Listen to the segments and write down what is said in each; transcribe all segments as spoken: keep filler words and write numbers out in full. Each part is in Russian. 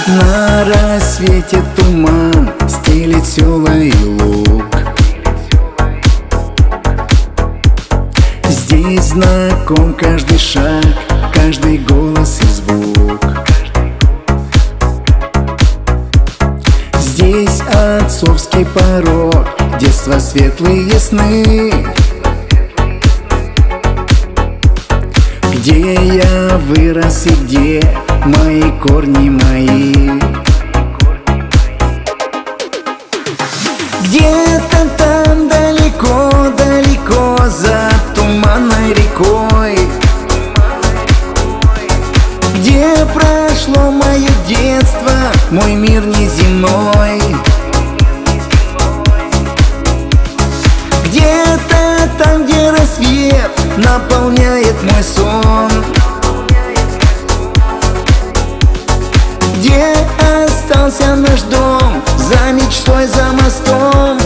На рассвете туман стелит села и луг. Здесь знаком каждый шаг, каждый голос и звук. Здесь отцовский порог, детства светлые сны. Где я вырос и где мои корни мои. Где-то там далеко-далеко за туманной рекой, где прошло мое детство, мой мир неземной. Где-то там, где рассвет наполняет мой сон, где остался наш дом за мечтой, за мостом.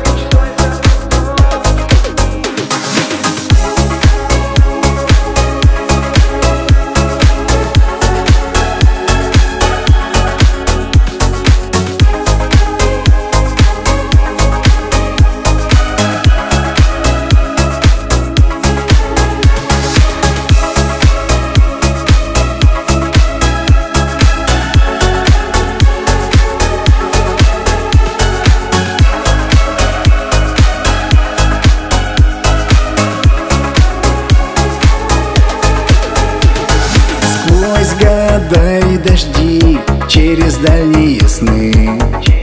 Года и дожди через дальние сны,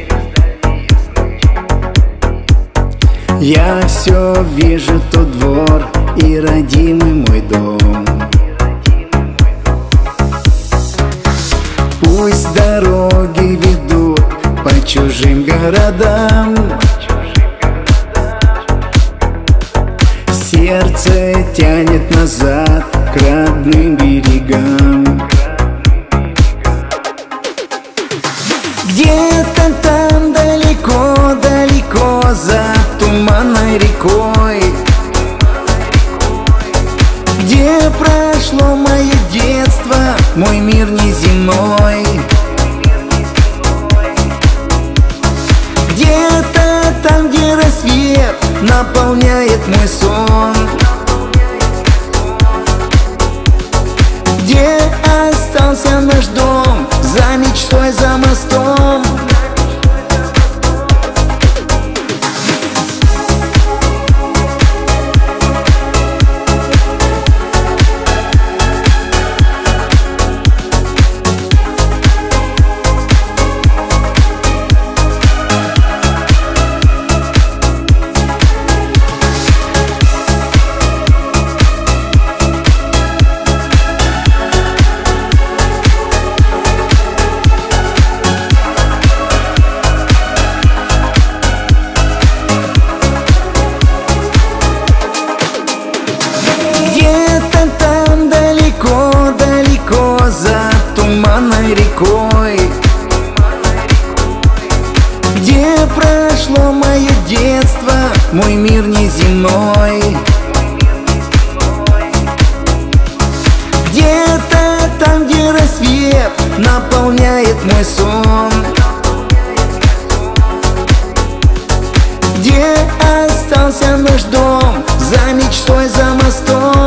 я все вижу тот двор и родимый мой дом. Пусть дороги ведут по чужим городам, сердце тянет назад к родным берегам. Где-то там далеко-далеко за туманной рекой, где прошло мое детство, мой мир неземной. Где-то там, где рассвет наполняет мой сон, где остался наш дом за мечтой, за мостом. За туманной рекой, где прошло мое детство, мой мир неземной. Где-то там, где рассвет наполняет мой сон, где остался наш дом за мечтой, за мостом.